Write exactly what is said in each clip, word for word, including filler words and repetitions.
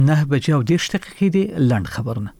نه بجې او دېرش دقیقې دي. لنډ خبرونه.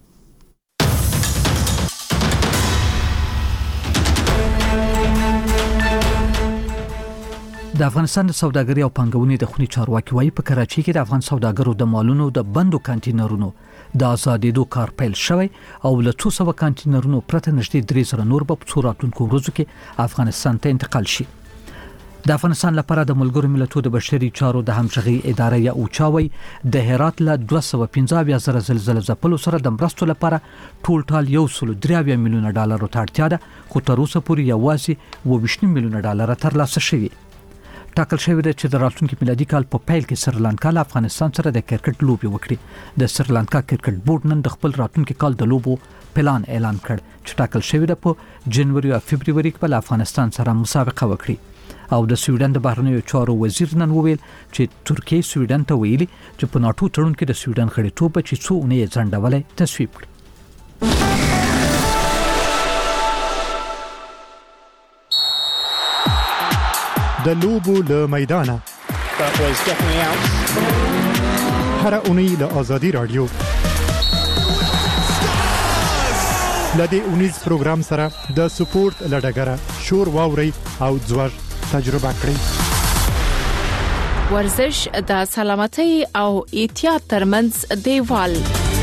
د افغانستان د سوداګرۍ او پانګونې د خونی چارواکي وايي په کراچۍ کې د افغان سوداګرو د مالونو د بندو کانټینرونو د آزادېدو کار پیل شوی او له څو سوه کانټینرونو پرته نږدې درې زره نور په څو راتلونکو ورځو کې افغانستان ته انتقال شي. د افغانستان لپاره د ملګرو ملتونو د بشري چارو د همغږي ادارې یا اوچاوي د هرات له دوه سوه پنځه اویا زره زلزلې ځپلو سره د مرستو لپاره ټول ټال یو سل درې اویا میلیونه ډالر ته اړتیا ده، خو تر اوسه پورې یوازې اوه ویشت میلیونه ډالر ترلاسه شوي. ټاکل شوی دی چې د راتلونکي میلادي کال په پیل کې سریلانکا له افغانستان سره د کرکټ لوبي وکړي. د سریلانکا کرکټ بورډ نن د خپل راتلونکي کال د لوبو پلان اعلان کړ چې ټاکل شوی دی په جنوري او فبرवरी کې په افغانستان سره مسابقه وکړي. او د سویډن د بهرنیو چارو وزیر نن وویل چې ترکیه سویډن ته ویلي چې په ناتو تړون کې د سویډن غړیتوب چې څو اونۍ ځنډولې تصویب کړي. د لوبو له میدانه هر اونۍ له آزادی رادیو لدې اونیز پروګرام سره د سپورت لډګره شور واوري او ځوړ تجربه کړئ. ورزش د سلامتۍ او احتیاط ترمنځ دیوال.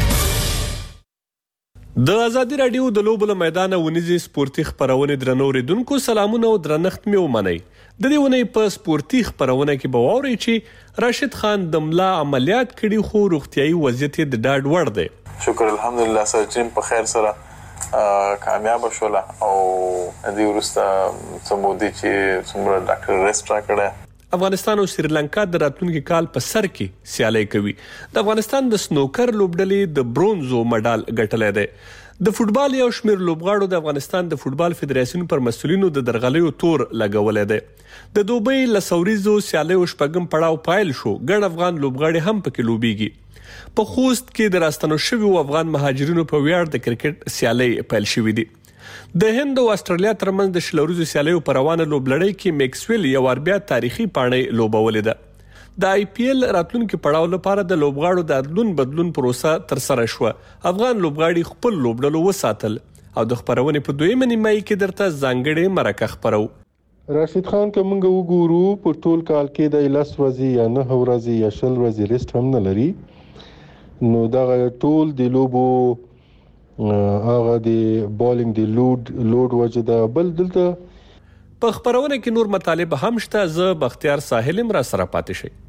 د ازادي رادیو د لوبو له میدانه ونیزي سپورتي خبرونه درنو ریدونکو سلامونه او درنښت مې ومنئ. د دې ونې په سپورتي خبرونه کې به واورئ چې راشد خان د ملا عملیات کړي خو روغتیايي وضعیت د ډاډ وړ دی. شکر الحمدلله سرجن په خیر سره کامیاب شوله او د ورسته سمودي چې څومره ډاکټر ریسټ راکړه. افغانستان او سریلانکا د راتلونکي کال په سر کې سیالي کوي. د افغانستان د سنوکر لوبډلې د برونزو مډال ګټلې ده. د فوتبال یو شمېر لوبغاړو د افغانستان د فوتبال فدراسیون پر مسؤلینو د درغلیو تور لګولې ده. د دوبۍ لسوریزو سیالیو شپږم پړاو پایل شو. ګڼ افغان لوبغاړي هم پکې لوبيږي. په خوست کې د راستنو شویو افغان مهاجرینو په ویاړ د کرکټ سیالي پیل شوې دي. د هند او استرالیا ترمنځ د شلوريزو سیالیو پر روانه لوبلړۍ کې میکسویل یو اربیا تاریخي پاڼې لوبولې ده. د آی پی ایل راتلونکي پړاو لپاره د لوبغاړو د ادلون بدلون پروسه تر سره شو. افغان لوبغاړي خپل لوبډلو وساتل او د خبرونې په دویمه نیمایي کې درته ځانګړې مرکه خبرو. راشد خان کومه وګورو په ټول کال کې د لاس ورځي یا نه ورځي یا شل ورځي لیست هم نه لري. نو دا ټول د لوبو هغه د بالینګ د لود لود وجه دا بل دلته په خبرونه کې نور مطالب هم شته. ز بختیار ساحل را سره پاتې شي.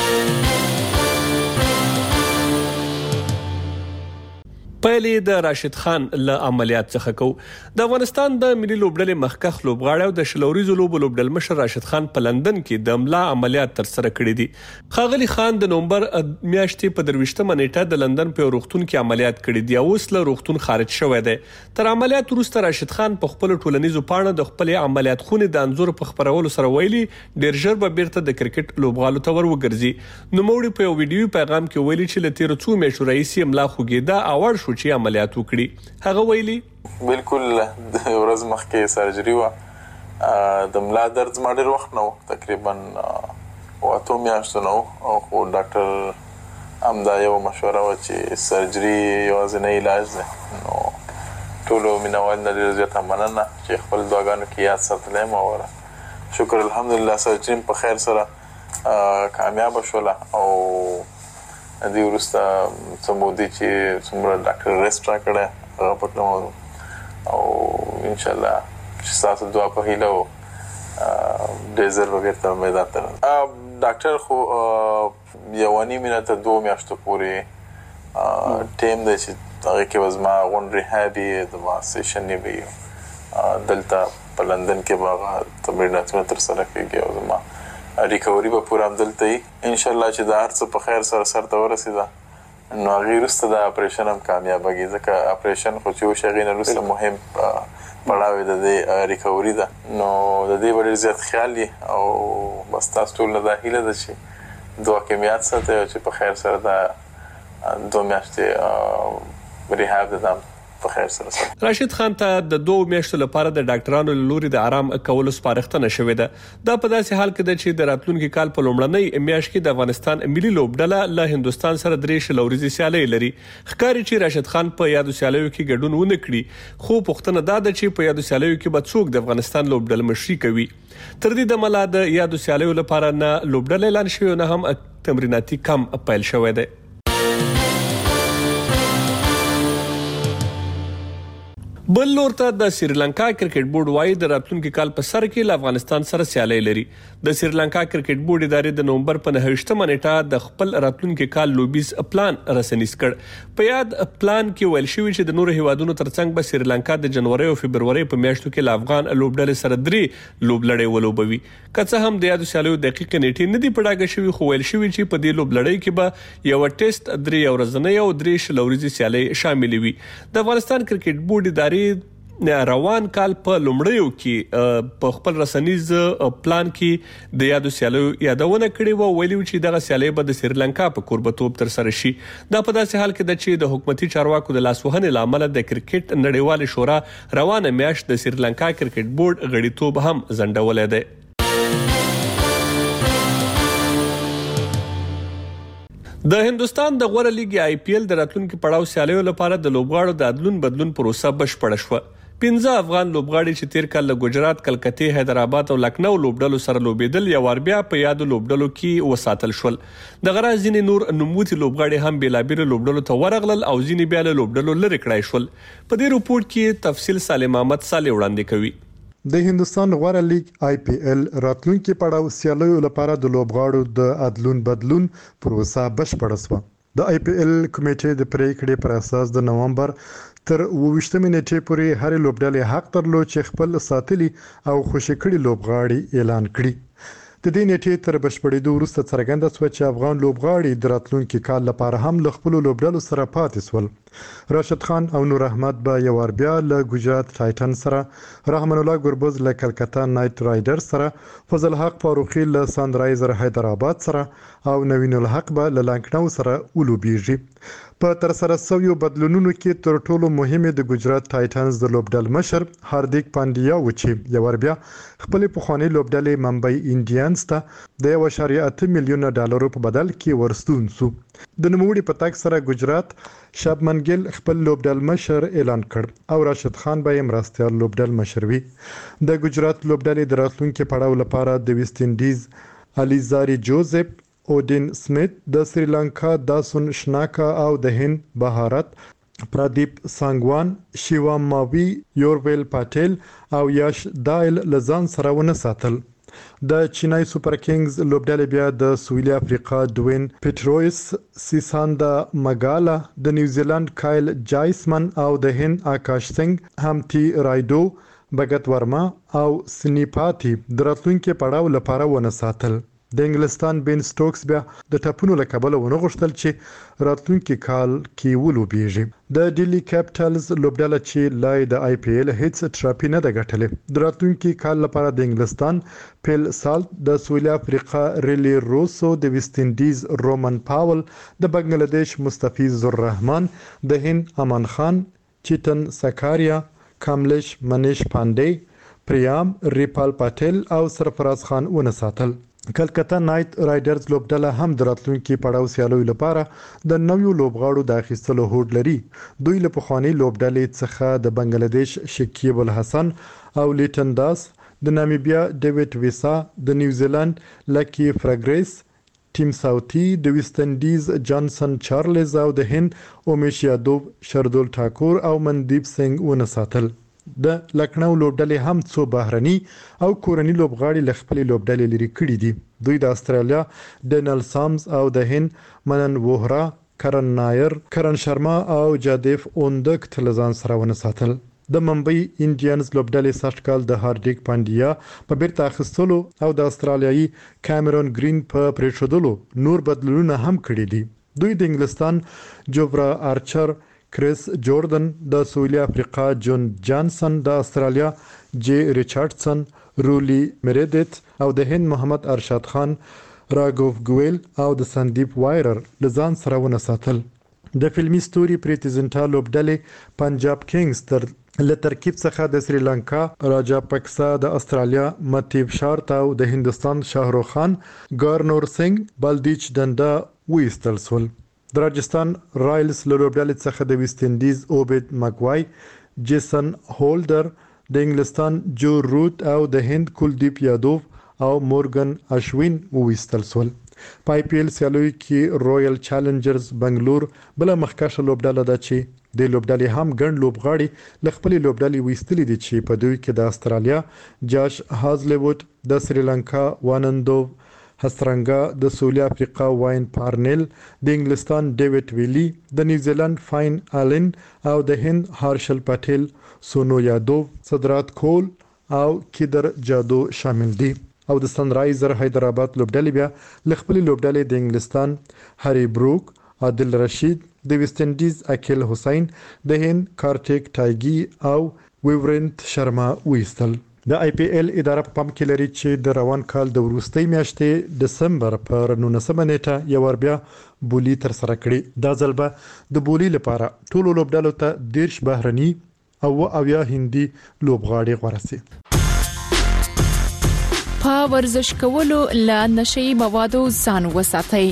پهلې د راشد خان له عملیات څخه کو. د افغانستان د ملي لوبډلې مخکخ لوبغاړی او د شلوريزو لوبو لوبډل مشر راشد خان په لندن کې د املا عملیات تر سره کړې دي. خاغلی خان د نومبر میاشتې په درويشتمه نیټه د لندن په روغتون کې عملیات کړې دي او اوس له روغتون خارج شوی دی. تر عملیات وروسته راشد خان په خپل ټولنیزو پاڼه د خپل عملیات خونې د انزور په خبرولو سره ویلي ډیر ژر به بیرته د کرکټ لوبغالو ته ور وګرځي. نو موږ په یو ویډیو پیغام کې ویلي چې له تیر څو میاشتو راهیسې املا خوګیدا اول شو چې عملیات وکړي. هغه ویلي بالکل د ورځ مخکې سرجری و د ملا درد ما ډېر وخت نو تقریبا واته میاشتو نو او خو ډاکټر هم دا یو مشوره و چې سرجری یوازینی علاج دی. نو ټولو مینوال نه ډېر زیاته مننه چې خپل دعاګانو کې یاد ساتلی مو وره. شکر الحمدلله سرجری په خیر سره کامیاب شوله او د ورسته سمودي چې څومره ډاکټر ریسټ راکړه هغه پکې او ان شاء الله چې تاسو دعا په هیله او ډیزر وغیرہ ته میدان ته ډاکټر خو یوانی مینته دوه میاشتو پورې ټیم دی چې هغه کې وزما غون ریهابي د ما سیشن نیوي دلته په لندن کې باغ تمریناتونه تر سره کېږي او زما ریکوري به پورا دلته ان شاء الله چې د هر څه په خیر سره سره ته ورسېده. نو هغه وروسته د اپریشن هم کامیابږي ځکه اپریشن خو چې وشي هغې نه وروسته مهم پړاو د دې ریکوري ده. نو د دې ډېر زیات خیال دي او بس تاسو ټول له دا هیله ده چې دعا کې مې یاد ساتئ او چې په خیر سره دا دوه میاشتې ریهاب ده په خیر سره سره. راشد خان ته د دوه میاشتو لپاره د ډاکټرانو لوري د آرام کولو سپارښتنه شوې ده. دا په داسې حال کې ده چې د راتلونکي کال په لومړنۍ میاشت کې د افغانستان ملي لوبډله له هندستان سره درې شلوريزي سیالي لري. ښکاري چې راشد خان په یادو سیالیو کې ګډون ونه کړي، خو پوښتنه دا ده چې په یادو سیالیو کې به څوک د افغانستان لوبډله مشري کوي. تر دې دمه لا د یادو سیالیو لپاره نه لوبډله اعلان شوی نه هم تمریناتي کم پیل شوی دی. بل لور ته د سریلانکا کرکټ بورډ وايي د راتلونکي کال په سر کې له افغانستان سره سیالي لري. د سریلانکا کرکټ بورډ ادارې د نومبر په نهه نیټه د خپل راتلونکي کال لوبیز پلان رسنیز کړ. په یاد پلان کې ویل شوی چې د نورو هیوادونو ترڅنګ به سریلانکا د جنوري او فبرवरी په میاشتو کې له افغان لوبډلې سره درې لوبلړۍ ولوبوي. که څه هم د یادو سیالیو دقیق نیټې نه دی پړاګه شوی، خو ویل شوی چې په دې لوبلړۍ کې به یو ټیسټ درې ورځنۍ او درې شلوريزي سیالي شامل وي. د افغانستان کرکټ بورډ ادارې روان کال په لومړیو کې په خپل رسنیز پلان کې د یادو سیالیو یادونه کړې و، ویلي چې دغه سیالي به د سریلانکا په کوربتوب تر سره شي. دا په داسې حال کې ده چې د حکومتي چارواکو د لاسوهنې لامل د کرکټ نړیوال شورا روانه میاشت د سریلانکا کرکټ بورډ غړیتوب هم ځنډولې ده. د هندستان د غوړه لیګ آی پی ایل د راتلونکو پړاو سیالیو لپاره د لوبغاړو د عدلون بدلون پروسه بشپړه شوه. پنځه افغان لوبغاړي چې تیر کال له ګجرات، کلکتې، حیدرآباد او لکنو لوبډلو سره لوبېدل یو ور بیا په یادو لوبډلو کې وساتل شول. د غره ځینې نور نوموتي لوبغاړي هم بیلابیل لوبډلو ته ورغلل او ځینې بیا له لوبډلو لرې کړای شول. په دې رپورت کې تفصیل سالم احمد صالح وړاندې کوي. د هندستان غوړه لیګ آی پی ایل راتلونکي پړاو سیالیو لپاره د لوبغاړو د عدلون بدلون پروسه بشپړه شوه. د آی پی ایل کمیټې د پریکړې پر اساس د نومبر تر اوویشتمې نیټې پورې هر لوبډلې حق درلود چې خپل ساتلي او خوشی کړي لوبغاړي اعلان کړي. د دې نیټې تر بشپړېدو وروسته څرګنده شوه چې افغان لوبغاړي د راتلونکي کال لپاره هم له خپلو لوبډلو سره پاتې شول. راشد خان او نور احمد به یو ور بیا له ګجرات ټایټن سره، رحمان الله ګربز له کلکتا نایټ رایډرز سره، فضل حق فاروقي له سانرایزر حیدرآباد سره او نوین الحق به له لکنو سره ولوبېږي. په تر سره شویو بدلونونو کې تر ټولو مهمه د ګجرات ټایټنز د لوبډل مشر هاردیک پانډیا و چې یو ور بیا خپل پخوانی لوبډلې ممبئی انډینز ته د یو اشاریه اته میلیونه ډالرو په بدل کې ورستون شو. د نوموړي په تک سره ګجرات شابمن ګل خپل لوبډل مشر اعلان کړ او راشد خان به مرستيال لوبډل مشر وي. د ګجرات لوبډلې د راتلونکي پړاو لپاره د ویسټ انډیز الیزاری جوزف، اودین سمیت، د سریلانکا داسون شناکا او د هند بهارت، پرادیپ سانګوان، شیوام ماوی، یورویل پاتیل او یاش دایل لزان سره ونه ساتل. د چینای سوپر کینګز لوبډلې بیا د سویلي افریقا دوین پیټرویس، سیساندا مګالا، د نیوزیلند کایل جایسمن او د هند آکاش سنگ، همتی رایډو، بغت ورما او سنیپاتی د راتلونکي پړاو لپاره ونه ساتل. د انګلستان بین سټوکس بیا د ټاپونو له کبله ونه غوښتل چې راتلونکي کال کې ولوبېږي. د ډیلی کیپټلز لوبډله چې لای د آی پی ایل هیڅ ټراپی نه ده ګټلې، د راتلونکي کال لپاره د انګلستان پیل سالت، د سویلي افریقا ریلی روسو، د ویسټ انډیز رومن پاول، د بنگلاديش مستفیض الرحمن، د هند امان خان، چیتن سکاریا، کاملیش منیش پانډے، پریام ریپال پاتیل او سرفراز خان ونه ساتل. کلکتا نایټ رایډرز لوبډله هم د راتلونکي پړاو سیالیو لپاره د نویو لوبغاړو د اخیستلو هوډ لري. دوی له پخوانی لوبډلې څخه د بنگلاديش شکیب الحسن او لیټن داس، د نامیبیا ډیوډ ویسا، د نیوزیلند لکی فرګریس، ټیم ساوثي، د ویسټ انډیز جانسن چارلز او د هند اومیش یادوب، شردول ټاکور او مندیپ سنگ ونه ساتل. د لکنو لوبډلې هم څو بهرني او کورني لوبغاړي له خپلې لوبډلې لري کړي دي. دوی د استرالیا ډینل سامز او د هند منن وهرا، کرن نایر، کرن شرما او جادیف اوندک تلزان سره ونه ساتل. د ممبئی انډینز لوبډلې سږ کال د هاردیک پانډیا په بیرته اخیستلو او د استرالیایي کیمرون گرین په پریښودلو نور بدلونونه هم کړي دي. دوی د انګلستان جوفرا آرچر، کریس جوردن، د سویلي افریقا جون جانسن، د استرالیا جی ریچارډسن، رولی میریدت او د هند محمد ارشاد خان، راګوف ګویل او د سندیپ وایرر لزان سره ونه ساتل. د فلمي ستوري پریتی زنټا لوبډلې پنجاب کینګز تر له ترکیب څخه د سریلانکا راجا پکسا د استرالیا متیو شارت او د هندستان شاهرخ خان ګارنور سنگ بلدیچ ډنډا ویستل سول. د راجستان رایلز له لوبډلې څخه د ویسټ انډیز اوبید مکوای، جیسن هولډر، د انګلستان جو روت او د هند کلدیپ یادوف او مورګن اشوین ویستل سول. په آی پی ایل سیالیو کې رویل چیلنجرز بنگلور بل مخکښه لوبډله ده چې د لوبډلې هم ګڼ لوبغاړي ل خپل لوبډلې ویستلې دي چې په دوی کې د استرالیا جاش هازلیوود، د سریلانکا وانندو هسترنګا، د سویلي افریقا واین پارنل، د انګلستان ډیوډ ویلی، د نیوزیلند فاین آلن او د هند هارشل پټیل، سونو یادو، صدرات کول او کیدر جادو شامل دي. او د سنرایزر حیدرآباد لوبډلې بیا ل خپل لوبډلې د انګلستان هری بروک، عادل رشید، د ویسټ انډیز اکیل حسین، د هند کارټیک ټایګي او ویورنت شرما ویستل. د آی پی ایل اداره په پام کې لري چې د روان کال د وروستۍ میاشتې دسمبر پر نولسمه نیټه یو ور بیا بولی تر سره کړي. دا ځل به د بولی لپاره ټولو لوبډلو ته دیرش بهرني او اویا هندي لوبغاړي غوړه سي. په ورزش کولو له نشئی موادو ځان وساتئ.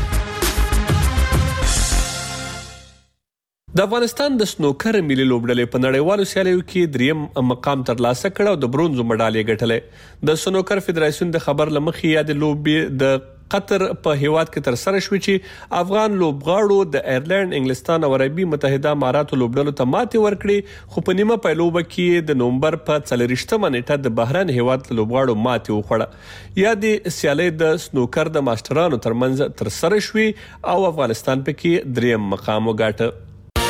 د افغانستان د سنوکر ملي لوبډلې په نړیوالو سیالیو کې دریم مقام ترلاسه کړ او د برونزو مډال یې ګټلې. د سنوکر فدراسیون د خبر لمخې یا د لوبې د قطر په هیواد کې تر سره شوې چې افغان لوبغاړو د ایرلند، انګلستان او عربي متحده اماراتو لوبډلو ته ماتې ورکړې، خو په نیمه پیلوبه کې د نومبر په څلورویشتمه نیټه د بهرن هیواد لوبغاړو ماتې وخوړه. یا د سیالۍ د سنوکر د ماسترانو ترمنځ تر سره شوې او افغانستان پکې دریم مقام وګاټه.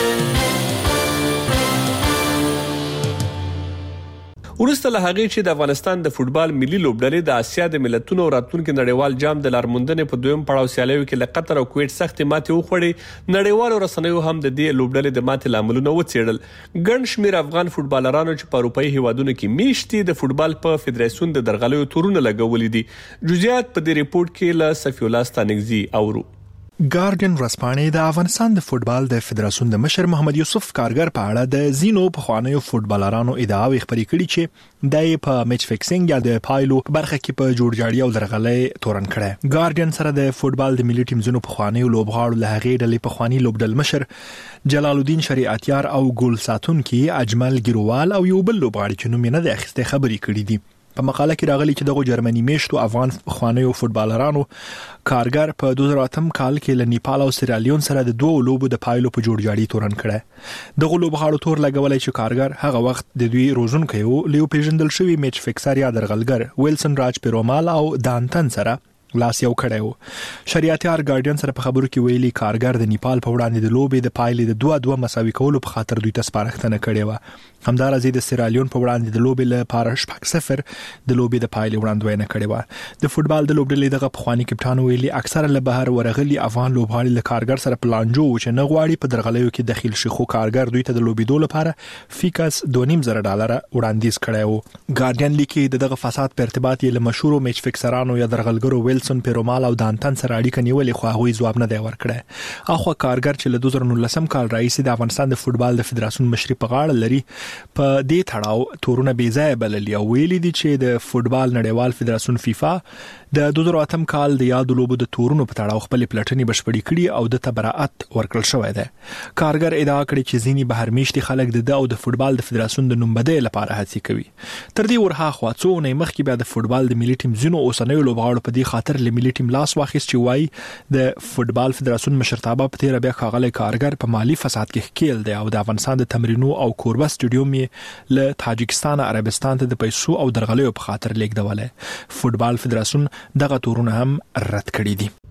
ورسته له هغه چې د افغانستان د فوتبال ملي لوبډلې د اسیا د ملتونو راتلونکو نړیوال جام د لارموندنې په دویم پړاو سیالیو کې له قطر او کویت سخت ماتې وخوړې، نړیوالو رسنیو هم د دې لوبډلې د ماتې لاملونه وڅېړل. ګڼ شمېر افغان فوتبالرانو چې په اروپאי هیوادونو کې میشتي د فوتبال په فدراسیون د درغلیو تورونه لګولې دي. جزئیات په دې ریپورت کې له صفی الله ستانګزي اورو. ګارډین ورځپاڼې د افغانستان د فوتبال د فدراسیون د مشر محمد یوسف کارګر په اړه د زینو په خوانیو فوتبالرانو ادعاوې خبرې کړې چې د په میچ فکسینګ یا د پایلو برخه کې په جوړجاړي او درغلې تورن کړه. ګارډین سره د فوتبال د ملي ټیم زینو په خوانیو لوبغاړو له هغې ډلې په خواني لوبډل مشر جلال الدین شریعتیار او ګول ساتونکي اجمل ګیروال او یو بل لوبغاړي چې نوم یې نه د اخیسته خبرې کړې دي. په مقاله کې راغلي چې دغه جرمني میشتو افغان خوانیو فوتبالرانو کارګر په دوه زره اتم کال کې له نیپال او سیرالیون سره د دوه لوبو د پایلو په جوړجاړي تورن کړه. دغه لوبغاړو تور لګولای چې کارګر هغه وخت د دوی روزونکو لیو پیژندل شوی میچ فکسر یا درغلګر ویلسن راج پیرومال او دانتن سره لاس یو کړو. شریعتیار ګارډین سره په خبرو کې ویلي کارګر د نیپال په وړاندې د لوبې د پایلې د دوه دوه مساوي کولو په خاطر دوی ته سپارښتنه کړې و. همدارنګه د سیرالیون په وړاندې د لوبې لپاره شپږ صفر د لوبې د پایلې وړاندوینه کړې و. د فوتبال د لوبډلې دغه پخوانی کپټان ویلي اکثره له بهر ورغلي افغان لوبغاړي له کارګر سره پلانجو چې نه غواړي په درغلیو کې داخل شي، خو کارګر دوی ته د لوبېدو لپاره فیکس دوه نیم زره ډالر وړاندیز کړی و. ګارډین لیکي دغه فساد په ارتباط یې له مشهور میچ فکسرانو یا درغلګرو ویلسن پیرومال او دانتن سره اړیکه نیولې، خو هغه جواب نه دی ورکړی. اخو کارګر چې له دوه زره نولسم کال راهیسې د افغانستان د فوتبال د فدراسیون مشري په غاړه لري په دې تړاو تورونه بې ځایه بللي او ویلي دي چې د فوتبال نړیوال فدراسیون فیفا د دوه زره اتم کال د یاد لوبو د تورونو په تړاو خپل پلټنې بشپړې کړي او د تبرئت ورکړل شوې ده. کارګر ادعا کړې چې ځینی بهر میشتي خلک د او د فوتبال د فدراسیون د نومبدې لپاره هڅې کوي. تر دې ورها خو څو نه مخکې بیا د فوتبال د ملي ټیم زینو اوسنیو لوبغاړو په دې خاطر له ملي ټیم لاس واخیست چې وایي د فوتبال فدراسیون مشرتابه په تیر بیا خاغلی کارګر په مالی فساد کې ښکیل دی او د افغانستان د تمرینو او کوربه سټډیوم یې له تاجکستان عربستان ته د پیسو او درغلیو په خاطر لیږدولې. فوتبال فدراسیون دغه تورونه هم رد کړي دي.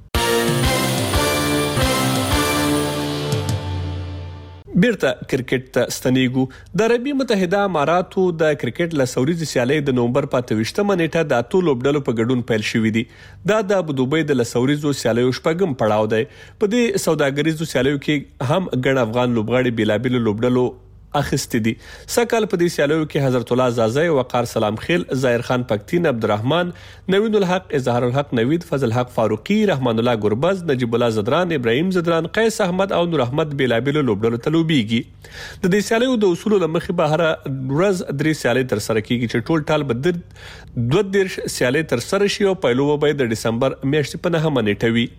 بیرته کرکټ ته ستنېږو. د عربي متحده اماراتو د کرکټ له سوریزي سیالۍ د نومبر په اته ویشتمه نیټه د اتو لوبډلو په ګډون پیل شوې دي. دا د ابوظبي د سوریزو سیالیو شپږم پړاو دی. په دې سوداګریزو سیالیو کې هم ګڼ افغان لوبغاړي بېلابېلو لوبډلو اخیستي دي. سکهال په دې سیالیو کې حضرت الله زازی، وقار سلام خیل، ظاهر خان پکتین، عبدالرحمن، نوین الحق، اظهار الحق نوید، فضل حق فاروقی، رحمان الله ګربز، نجیب الله زدران، ابراهیم زدران، قیس احمد او نور احمد بیلابیل لوبډلو ته لوبېږي. د دې سیالیو د اصولو له مخې به هره ورځ درې سیالۍ ترسره کیږي چې ټول ټال به د دوه دېرش سیالۍ ترسره شي او پیلو به د دسمبر میاشتې په نهمه نیټه وي.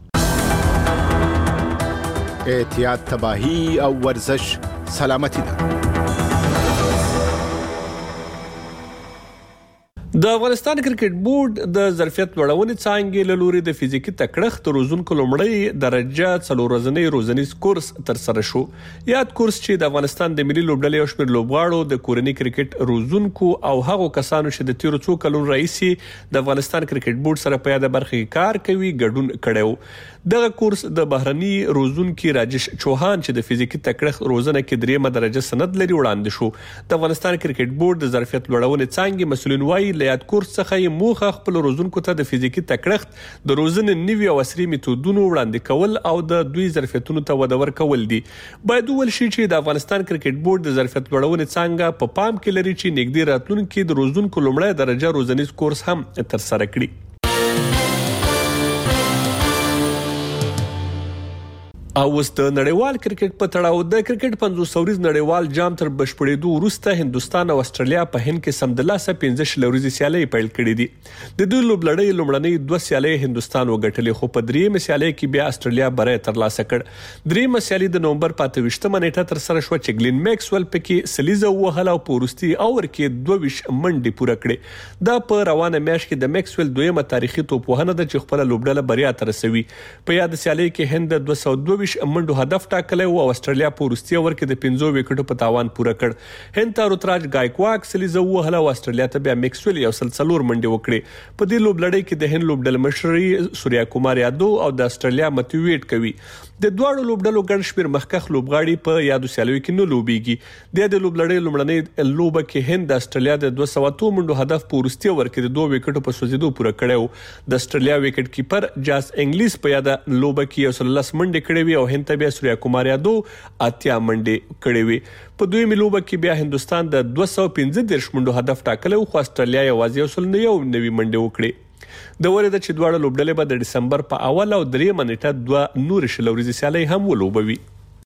احتیاط، تباہی او ورزش سلامتی ده. د افغانستان کرکټ بورډ د ظرفیت لوړونې څانګې له لوري د فزیکي تکړښت روزونکو لومړی درجه څلور ورځنی روزنیز کورس ترسره شو. یاد کورس چې د افغانستان د ملي لوبډلې او شمېر لوبغاړو د کورني کرکټ روزونکو او هغو کسانو چې د تیرو څو کلونو راهیسي د افغانستان کرکټ بورډ سره په یاده برخه کې کار کوي ګډون کړی. دغه کورس د بهرني روزونکي راجش چوهان چې د فزیکي تکړښت روزنه کې دریمه درجه سند لري وړاندې شو. د افغانستان کرکټ بورډ د ظرفیت لوړونې څانګې مسؤلین وایي له یاد کورس څخه یې موخه خپل روزونکو ته د فزیکي تکړښت د روزنې نوي او عصري میتودونو وړاندې کول او د دوی ظرفیتونو ته وده ورکول دي. باید وویل شي چې د افغانستان کرکټ بورډ د ظرفیت لوړونې څانګه په پام کې لري چې نږدې راتلونکي د روزونکو لومړی درجه روزنیز کورس هم ترسره کړي. او اوس د نړیوال کرکټ په تړاو د کرکټ پنځوس سوریز نړیوال جام تر بشپړېدو وروسته هندستان او استرالیا په هند کې سمدلاسه پنځه شلوريزي سیالۍ پیل کړې دي. د دوی لوبلړۍ لومړنۍ دوه سیالۍ هندستان وګټلې خو په دریمه سیالۍ کې بیا استرالیا بری ترلاسه کړ. دریمه سیالۍ د نومبر په اته ویشتمه نیټه تر سره شو چې ګلین میکسویل پکې سلیزه وهله او په وروستي اور کې دوه ویشت منډې پوره کړې. دا په روانه میاشت کې د میکسویل دویمه تاریخي توپوهنه ده چې خپل لوبډله بریا ته رسوي. په یاد سیالۍ کې هند دوه سوه دوه منډو هدف ټاکلی او استرالیا په وروستي اور کې د پنځو وکټو په تاوان پوره کړ. هند ته روتراج ګایکواډ سلیزه وهله او استرالیا ته بیا میکسویل یو سل څلور منډې وکړې. په دې لوبلړۍ کې د هند لوبډله مشري سوریا کومار یادو او د استرالیا متیو ویټ کوي. د دواړو لوبډلو ګڼ شمېر مخکښ لوبغاړي په یادو سیالیو کې نه لوبېږي. د لوبلړۍ لومړنۍ لوبه کې هند د استرالیا د دوه سوه اتو منډو هدف په وروستي اور کې د دوه وکټو په سوځېدو پوره کړی و. د استرالیا وکټ کیپر جاس انګلیس په یاده لوبه کې یو سل لس منډې کړې وي او هند ته بیا سوریا کومار یادو اتیا منډې کړې وي. په دویمه لوبه کې بیا هندستان د دوه سوه پنځه دېرش منډو هدف ټاکلی و خو استرالیا یوازې یو سل یو نوي منډې وکړې. د وری د چې دواړه لوبډلې به د دسمبر په اول او دریمه نیټه دوه نور شلوريزي سیالۍ هم ولوبوي.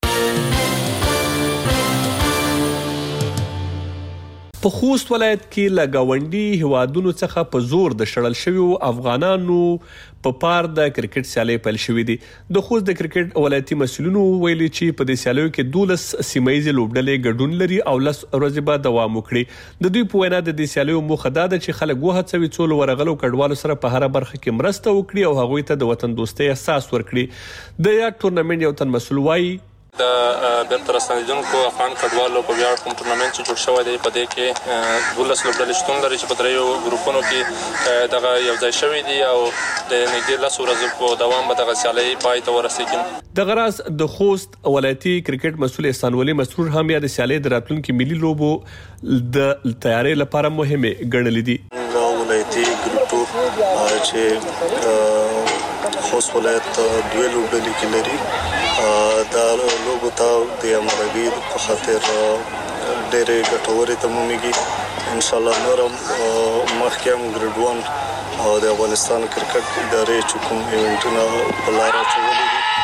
په خوست ولایت کې لګاونډي هوادونو څخه په زور د شړل شویو افغانانو په پار د کرکټ سیالۍ پیل شوې دي. د خوست د کرکټ ولایتي مسؤلینو ویلي چې په دې سیالیو کې دولس سیمایي لوبډلې ګډون لري او لس ورځې به دوام وکړي. د دوی په وینا د دې سیالیو موخه دا ده چې خلک وهڅوي څو ورغلو کډوالو سره په هر برخه کې مرسته وکړي او هغوی ته د وطن دوستۍ احساس ورکړي. د یا ټورنمنت یو تن مسؤل وایي د بیرته راستنېدونکو افغان کډوالو په ویاړ کوم ټورنمنت چې جوړ شوی دی په دې کې دولس لوبډلې شتون لري چې په دریو ګروپونو کې دغه یو ځای شوي دي او د نږدې لسو ورځو په دوام به دغه سیالۍ پای ته ورسېږي. دغه راز د خوست ولایتي کرکټ مسؤل احسان ولي مسرور هم یا د سیالۍ د راتلونکي ملي لوبو د تیاری لپاره مهمه ګڼلې دي. ولایتي ګروپ چې خوست ولایت دوه لوبډلې کې لري دا لوبو ته د امرګي په خاطر ډېرې ګټورې تمومېږي. ان شاء الله نورم مخکې هم ګریډ ون او د افغانستان کرکټ ادارې چې کوم ایونټونه په لاره اچولي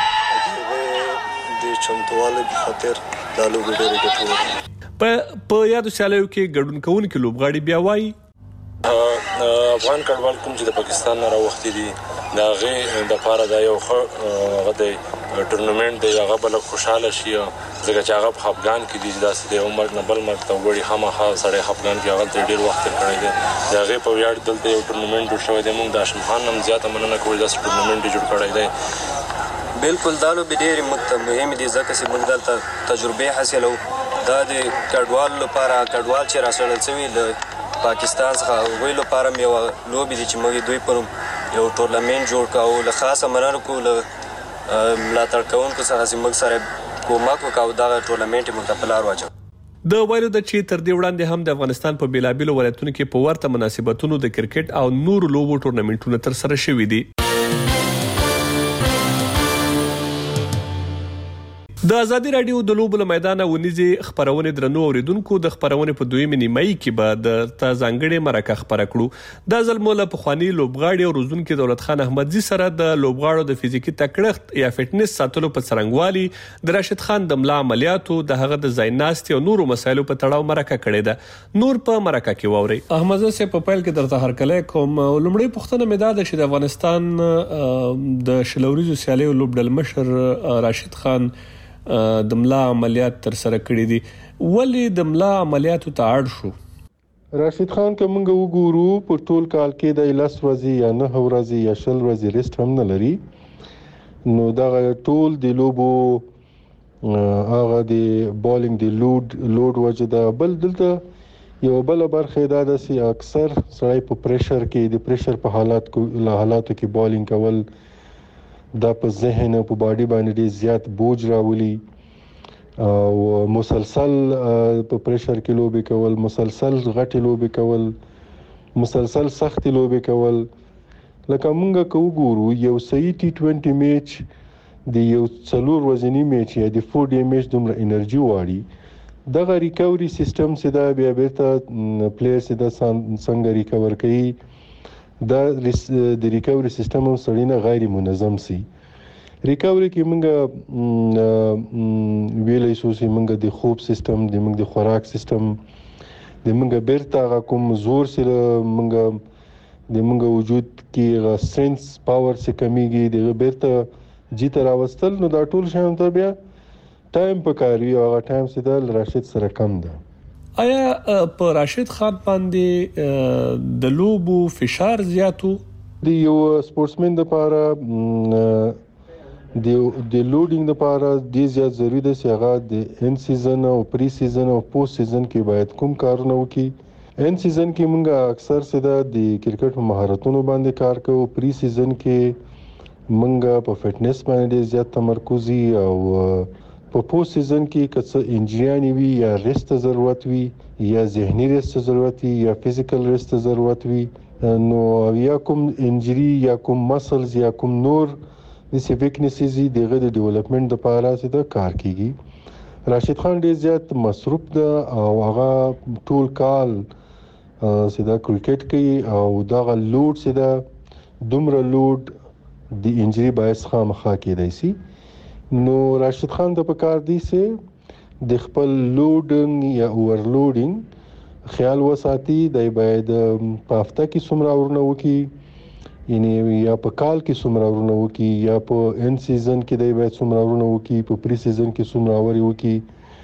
دي د چمتووالي په خاطر دا لوبې ډېرې ګټورې. په یادو سیالیو کې ګډون کوونکي لوبغاړي بیا وایي افغان کډوال کوم چې د پاکستان نه راوختي دي دا غي د لپاره دا یو غدي ټورنمنت دی هغه بل خوشاله شي ځکه چې هغه په افغان کې دي داسې د عمر نه بل مرګ ته وړي خامخا سړی افغان کې هغه ډېر وخت کړی دی دا غي په ویاړ دلته یو ټورنمنت جوړ شوی دی. موږ د هاشم خان هم زیاته مننه کوو چې ټورنمنت جوړ کړی دی. بالکل دا لوبې ډېرې مهم دي ځکه چې موږ دلته تجربه حاصلو. دا د کډوال لپاره کډوال چې راسړل شوي له پاکستان څخه ویل لپاره یو لوبې دي چې موږ دوی په یو ټورنمنت جوړ کاو له خاصه مننه کوو له ملاتړ کوونکو څخه چې موږ سره کومک وکاو دا ټورنمنت موږ ته په لار واچو. د وایلو د چې تر دې وړاندې هم د افغانستان په بیلابیلو ولایتونو کې په ورته مناسبتونو د کرکټ او نورو لوبو ټورنمنټونه تر سره شوي دي. د ازادي رادیو د لوبو له میدانه ونیزي خبرونه درنو اوریدونکو د خبرونه په دویمه نیمه کې به د تازانګړي مرکه خبره کړو د ځلموله په خواني لوبغاړي او روزونکو دولت خان احمدزي سره د لوبغاړو د فزیکی تکړښت یا فټنس ساتلو په څرنګوالي د راشد خان د ملا عملیاتو د هغه د زایناستي او نورو مسایلو په تړاو مرکه کړې ده نور په مرکه کې ووري احمدزي سه په پیل کې درته هرکله کوم لومړی پښتنه مداد چې د افغانستان د شلوريزو سیالي لوبډل مشر راشد خان د ملا عملیات تر سره کړې دي ولی د ملا عملیاتو ته اړ شو راشد خان کومه وګورو په ټول کال کې د لاس ورځي یا نه ورځي یا شل ورځي ریسټ هم نه لري نو دا ټول د لوبو هغه د بالینګ د لود لود وجه دا بل دلته یو بل برخه دا د سي اکثر سړی په پریشر کې د پریشر په حالات کو حالاتو کې بالینګ کول دا په ذهن او په باډي باندې ډیر زیات بوج راولي او مسلسل په پریشر کې لوبي کول مسلسل غټي لوبي کول مسلسل سخت لوبي کول لکه مونږه کو ګورو یو صحیح ټي ټوئنټي میچ د یو څلور وزنی میچ یا د فور ډی میچ دومره انرژي واړي دغه ریکوري سیستم سدا بیا بیرته پلیئر سدا څنګه ریکور کوي دا د ریکوري سیستم هم سړینه غیر منظم سي ریکوري کې موږ ویلې شو چې موږ د خوب سیستم د موږ د خوراک سیستم د موږ بیرته کوم زور سره موږ د موږ وجود کې سنس پاور څخه کمیږي د بیرته جیت راوستل نو دا ټول شان ته بیا ټایم پکاري او هغه ټایم سره راشد سره کم ده آیا په راشد خان باندې د لوبو فشار زیاتو د یو سپورټسمن لپاره د د لوډینګ لپاره د زیات ضروري ده چې هغه د ان سیزن او پری سیزن او پوسټ سیزن کې باید کوم کارونه وکړي ان سیزن کې موږ اکثر سده د کرکټ په مهارتونو باندې کار کوو پری سیزن کې موږ په فټنس باندې زیات تمرکز او په پوسټ سیزن کې کڅ انجریانی وی یا ریست ضرورت وی یا ذهني ریست ضرورت وی یا فزیکل ریست ضرورت وی نو یا کوم انجری یا کوم مسلز یا کوم نور د سی ویکنسز دغه د ډیولپمنٹ لپاره چې دا کار کیږي راشد خان ډیر زیات مصروف ده او هغه ټول کال سیدا کرکټ کوي او دا لوډ سیدا دومره لوډ د انجری باعث خامخا کېدای شي نو راشد خان د پکار دی سه د خپل لوډینګ یا اورلوډینګ خیال وساتي د باید په هفته کې څومره ورنه وکي یعنی یا په کال کې څومره ورنه وکي یا په ان سیزن کې د باید څومره ورنه وکي په پری سیزن کې څومره اوري وکي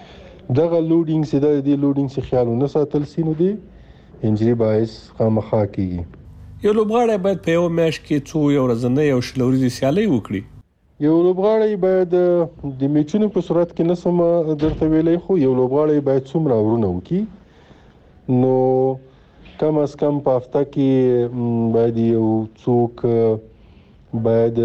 دغه لوډینګ سه د لوډینګ څخه خیال نه ساتل سینو دی انجری باعث خامخا کیږي یو لوبغاړی باید په یو میچ کې څو یو ورځنی او شلوريزي سیالي وکړي یو لوبغاړی باید د میچونو په صورت کې نسم درته ویلې خو یو لوبغاړی باید څومره ورونه وکي نو کم از کم په هفته کې باید یو څوک باید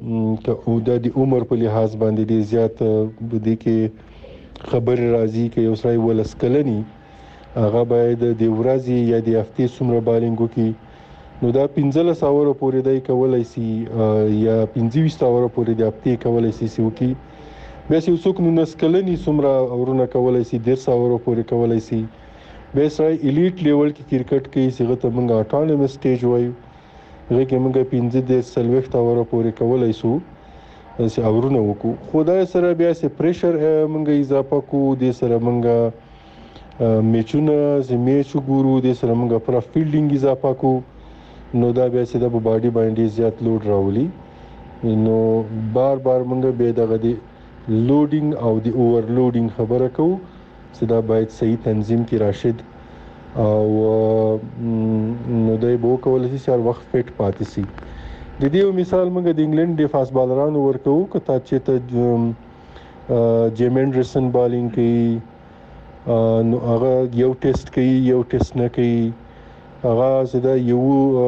او د عمر په لحاظ باندې ډیر زیات د دې کې خبر راځي چې یو سړی ولسکلنی هغه باید د ورځې یا د هفتې څومره بالینګ وکي نو دا پنځله ساوره پورې دای کولای شي یا پنځه ساوره پورې د هفته کولای شي چې وکي بیا چې څوک نو نسکلنی څومره ورونه کولای شي ډیر ساوره پورې کولای شي به سره الیټ لیول کې کرکټ کې څنګه ته موږ اټانومس سټیج وایو هغه کې موږ پنځه د سلوخت ساوره پورې کولای شو چې اورونه وکړو خدای سره بیا چې پریشر موږ اضافه کو د سره موږ میچونه چې میچ ګورو د سره موږ پر فیلډینګ اضافه کو نو دا بیا چې د باډي باندې زیات لوډ راولي نو بار بار موږ به دغه دی لوډینګ او دی اوورلوډینګ خبره کوو چې دا باید صحیح تنظیم کې راشد او نو دای بو کول شي هر وخت فټ پاتې سي د دې مثال موږ د انګلند د فاست بالرانو ورکو کته چې ته جیمن ریسن بالینګ کوي نو هغه یو ټیسټ کوي یو ټیسټ نه کوي هغه سدا یو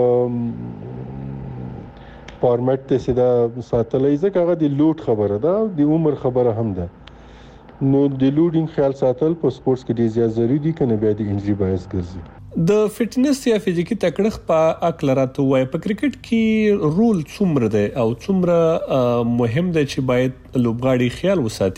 فارمټ ته سدا ساتلای ځکه هغه د لوډ خبره ده د عمر خبره هم ده نو د لوډینګ خیال ساتل په سپورتس کې ډیر زیات ضروری دي کنه بیا د انجری باعث ګرځي د فټنس یا فزیکی تکړښت په اکل راته وای په کرکټ کې رول څومره ده او څومره مهم ده چې باید لوبغاړي خیال وساتي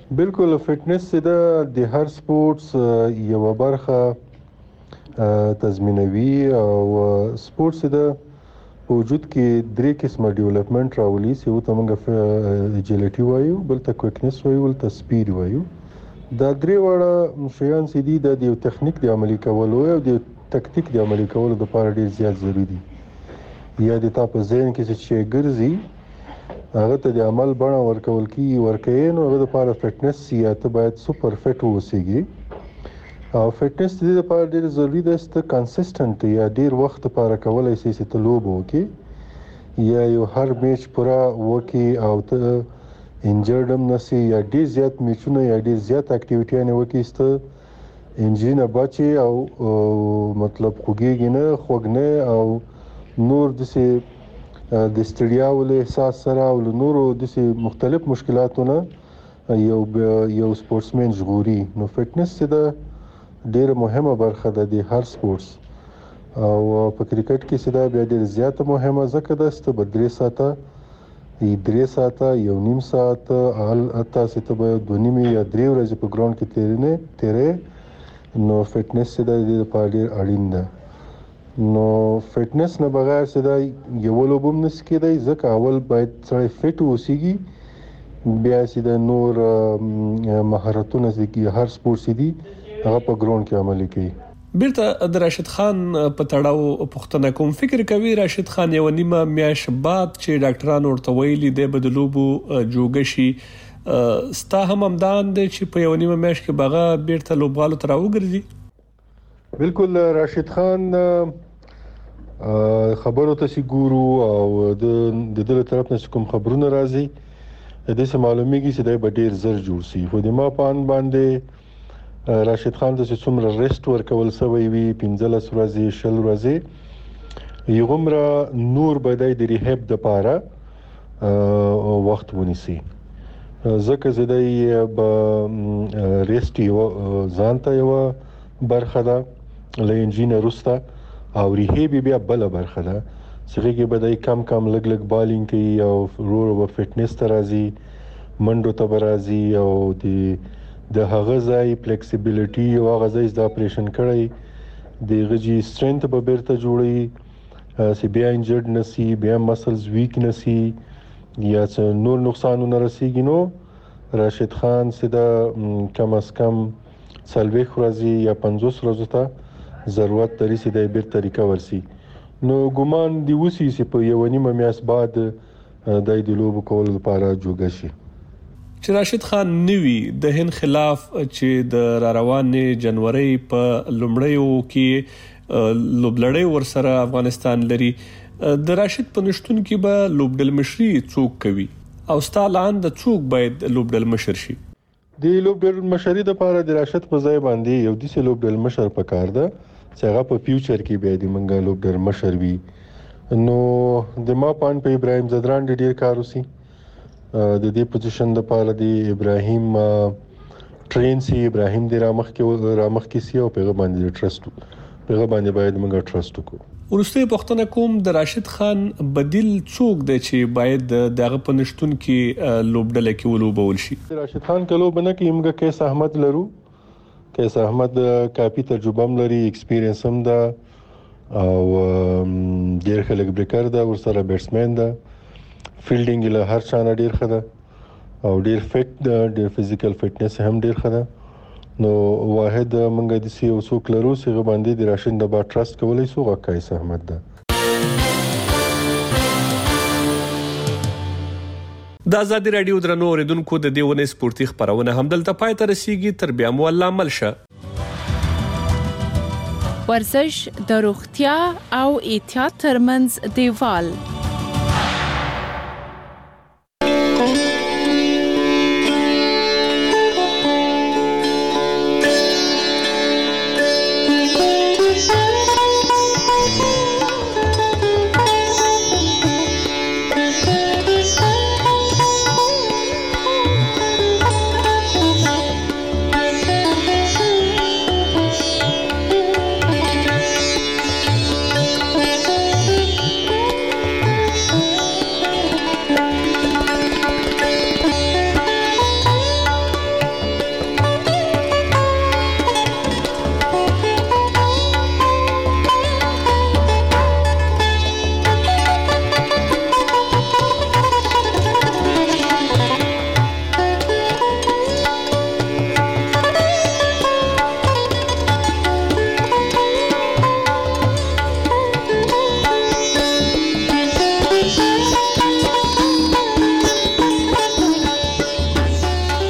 بالکل فټنس د د هر سپورتس یو برخه تضمینوي او سپورتس د وجود کې درې قسمه ډیولپمنٹ راولي چې یو ته موږ اجیلټي وایو، بل ته کویکنس وایو، بل ته سپیډ وایو. دا درې وړه شیان چې دي د یو تخنیک د عملي کولو او د تکتیک د عملي کولو لپاره ډیر زیات ضروري دي. یا د تا په ذهن کې چې ګرځي هغه ته د عمل بڼه ورکول کی ورکې نو هغه لپاره فټنس یا ته باید سپر فټ اوسېږي. او فټنس د لپاره ډیر ضروری ده چې کنسسټنټ یا ډیر وخت لپاره کولای شي چې ته لوب وکې یا یو هر میچ پورا وکې او ته انجرډم نسی یا ډیر زیات میچونه یا ډیر زیات اکټیویټیانه وکې چې انجری نه بچي او مطلب خوږیږي نه خوګنه او نور د سي د ستړیا ول احساس سره او نور د سي مختلف مشکلاتونه یو یو سپورتسمن ژغوري. نو فټنس د ډیر مهمه برخه ده د هر سپورتس او په کرکټ کې سدا بیا ډیر زیاته مهمه ځکه ده چې په درې ساعته درې ساعته یو نیم ساعت ال اته ساعته به دوه نیمه یا درې ورځې په ګراوند کې تیرنه تیرې نو فټنس سدا د لپاره ډیر اړین ده. نو فټنس نه بغیر سدا یو لوبم نس کېدای ځکه اول باید سړی فټ اوسېږي بیا سدا نور مهارتونه چې هر سپورت دي هغه په ګراوند کې عملي کوي. بیرته د راشد خان په تړاو پوښتنه کوم، فکر کوي راشد خان یو نیمه میاش بعد چې ډاکټرانو ورته ویلي دی بدلوبو جوګ شي ستا هم همدان دی چې په یو نیمه میاش کې بغا بیرته لوبغالو تر وګرځي؟ بالکل راشد خان خبرو ته سي ګورو او د دغه طرف نه کوم خبرونه راځي د دې معلومیږي چې د ډیر زر جوړ سي. خو د ما پان باندې راشد خان ته څومره ریسټ ورکول سوی وي پنځلس ورځې شل ورځې یومره نور بدای د ریهاب د پاره وخت ونیسي ځکه زدای به ریسټ یو ځانته یو برخه ده لینجینه روستا او ریهاب بیا بل برخه ده چې کې بدای کم کم لګ لګ بالینګ کوي او رور او فټنس ته راځي منډو ته راځي او د د هغه ځای فلیکسیبিলিټي او هغه ځای د اپریشن کړی د غجی سترنث په بیرته جوړي سی بیا انجرډ نسی بیا مسلز ویک نسی یا څه نور نقصانونه رسیږي. نو راشد خان سدا کم از کم سلوي خرازي یا پنځوس ورځې ته ضرورت لري چې د بیرته ریکور شي. نو ګومان دی وسی چې په یو نیمه میاس بعد د دې لوب کول لپاره جوګ شي. چې راشد خان نوی د هند خلاف چې د را روانې جنوري په لومړیو کې لوبلړۍ ورسره افغانستان لري د راشد په نشټون کې به لوبډل مشري څوک کوي او ستالان د څوک باید لوبډل مشر شي؟ د لوبډل مشري د لپاره د راشد په ځای باندې یو د لوبډل مشر پکار ده چې هغه په فیوچر کې به د منګا لوبډل مشر وي. نو د ما پان په ابراهيم زدران ډیر کار وسی د دې پوزیشن د پاره دی ابراهيم ټرین سی ابراهيم د رامخ کې رامخ کې سی او پیغه باندې ټرست پیغه باندې باید موږ ټرست وکړو. ورسته پښتنه کوم د راشد خان بدیل څوک دی چې باید دغه پنشتون کې لوبډل کې ولوبول شي؟ راشد خان کلو بنه کې موږ کیس احمد لرو. کیس احمد کافي تجربه هم لري ایکسپیرینس هم ده او ډیر خلک بریکر ده ورسره بیټسمن ده فیلډینګ له هر چا نه ډیر خده او ډیر فټ ده ډیر فزیکل فټنس هم ډیر خده. نو واحد منګه د سی او سو کلرو سره باندې د راشد د با ټرست کولای سو غکایس احمد ده. د آزادي رادیو درنو اوریدونکو د دیونه سپورتي خبرونه هم دلته پای ته رسیدي. تر بیا مو الله ملشه. ورزش د روغتیا او احتیاط ترمنځ دیوال